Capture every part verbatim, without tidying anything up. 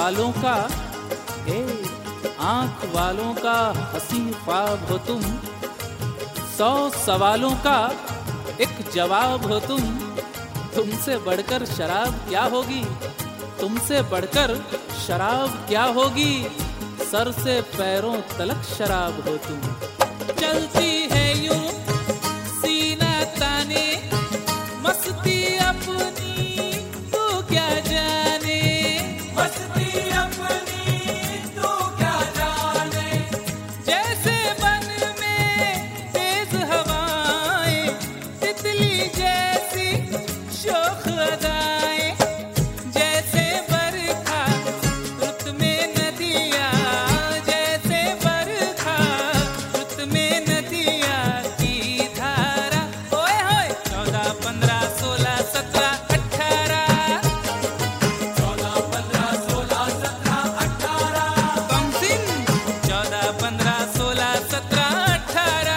वालों का, ए आंख वालों का हंसी ख्वाब हो तुम, सौ सवालों का एक जवाब हो तुम। तुमसे बढ़कर शराब क्या होगी, तुमसे बढ़कर शराब क्या होगी, सर से पैरों तलक शराब हो तुम। चलती है यूं सीना ताने, मस्ती अपनी तू क्या जाने, मस्ती अपनी तू क्या जाने। जैसे वन में तेज हवाएं, तितली जैसी शोख अदाएं, जैसे बरखा रुत में नदियाँ, जैसे बरखा रुत में नदियाँ की धारा। ओए होए चौदह पंद्रह सोलह सत्रह अठारह, चौदह पंद्रह सोलह सत्रह अठारह। कमसिन चौदह पंद्रह सोलह सत्रह अठारह।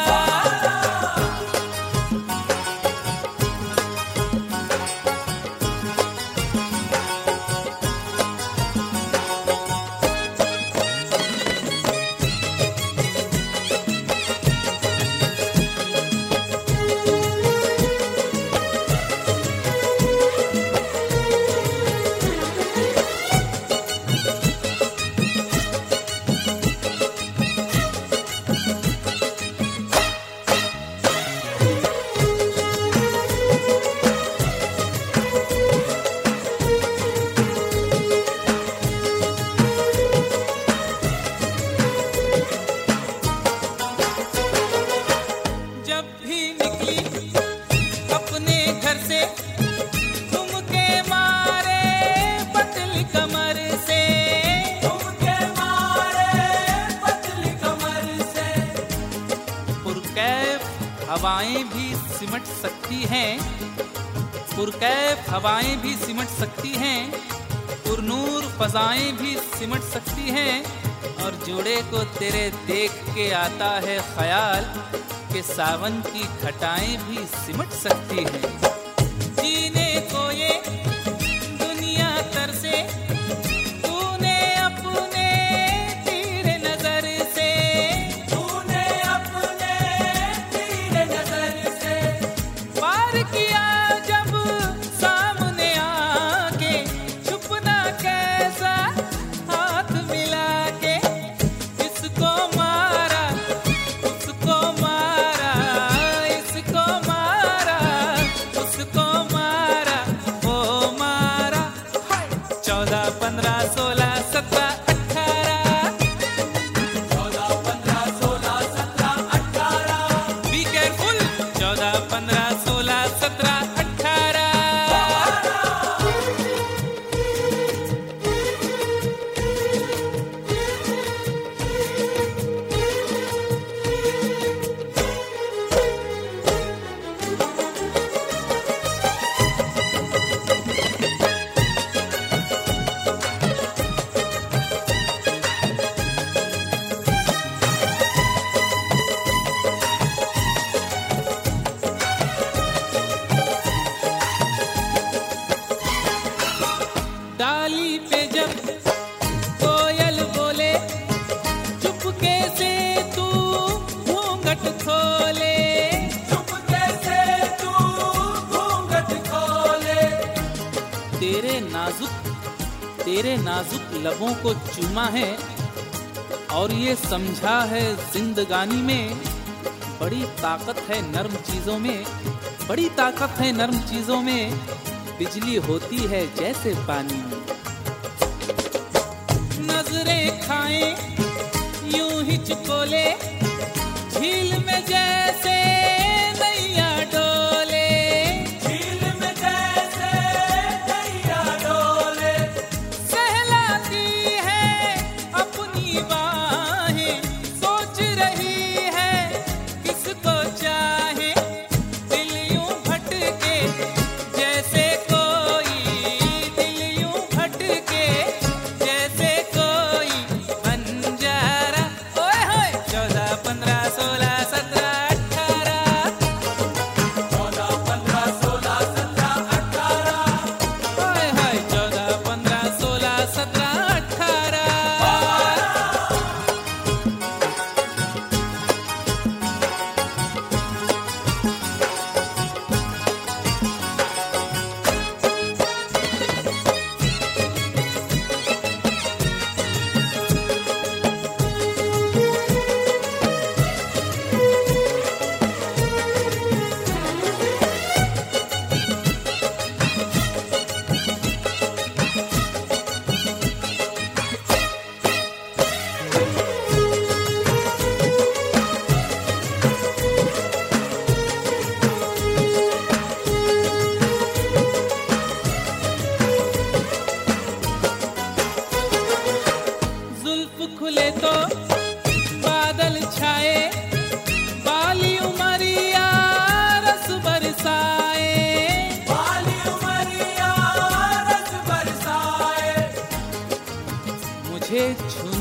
जब भी निकली अपने घर से, तुमके मारे पतली कमर से, तुमके मारे पतली कमर से। पुरकैफ हवाएं भी सिमट सकती हैं, पुरकैफ हवाएं भी सिमट सकती हैं, पुरनूर फजाएं भी सिमट सकती हैं। और जोड़े को तेरे देख के आता है ख्याल कि सावन की घटाएं भी सिमट सकती हैं। जीने को ये दुनिया तरसे, तूने अपने तीर नजर से, तूने अपने तीर नजर से पार किया जब सामने आके, छुपना कैसा हाथ मिला के। इसको मारा उसको मारा, इसको मारा उसको मारा, वो मारा। चौदह पंद्रह सोलह सत्रह अठारह, चौदह पंद्रह सोलह सत्रह अठारह। Be careful. चौदह पंद्रह सोलह सत्रह अठारह। डाली पे जब कोयल बोले, चुपके से तू घूंघट खोले, चुपके से तू घूंघट खोले। तेरे नाजुक तेरे नाजुक लबों को चूमा है, और ये समझा है जिंदगानी में बड़ी ताकत है नर्म चीजों में, बड़ी ताकत है नर्म चीजों में। बिजली होती है जैसे पानी में। नजरें खाएं यूं ही चुकोले, झील में जैसे नैया डोले, झील में जैसे नैया डोले। सहलाती है अपनी बाहें, सोच रही है किसको चाहे। दिल यूं भटके जैसे कोई, दिल यूं भटके जैसे कोई बंजारा। ओए होए चौदह पंद्रह सोलह सत्रह अठारह।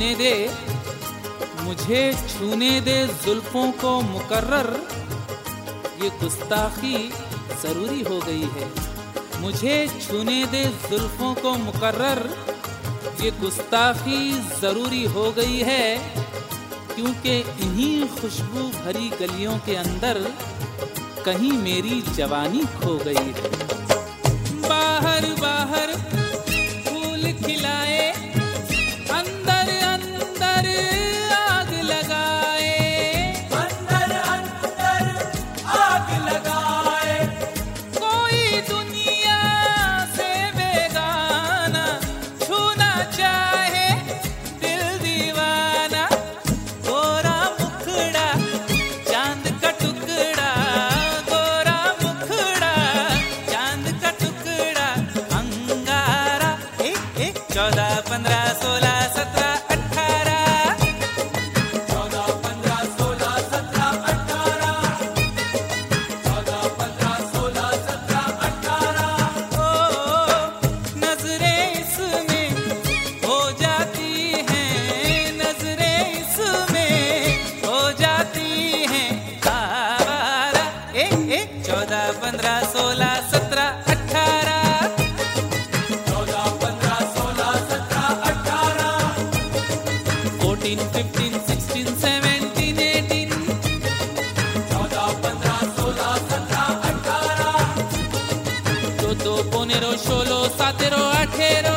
छूने दे, मुझे छूने दे जुल्फों को मुकर्रर, ये गुस्ताखी जरूरी हो गई है। मुझे छूने दे जुल्फों को मुकर्रर, ये गुस्ताखी जरूरी हो गई है, क्योंकि इन्हीं खुशबू भरी गलियों के अंदर कहीं मेरी जवानी खो गई है। बाहर बाहर फूल खिलाए, अंदर अंदर आग लगाए, अंदर अंदर आग लगाए, कोई दुनिया से बेगाना छूना चाहे दिल दीवाना, गोरा मुखड़ा चांद का टुकड़ा, गोरा मुखड़ा चांद का टुकड़ा, अंगारा एक एक चौदह पंद्रह सोलह सत्रह अठारह, चौदह पंद्रह सोलह सत्रह अठारह, चौदह पंद्रह सोलह सत्रह अठारह। ओ नजरें इसमें हो जाती हैं, नजरें इसमें हो जाती हैं आवारा, एक एक चौदह पंद्रह सोलह सत्रह अठारह, चौदह पंद्रह सोलह सत्रह अठारह, fourteen fifteen sixteen seventeen eighteen, चौदह पंद्रह सोलह सत्रह अठारह, चौदह पंद्रह सोलह सत्रह अठारह,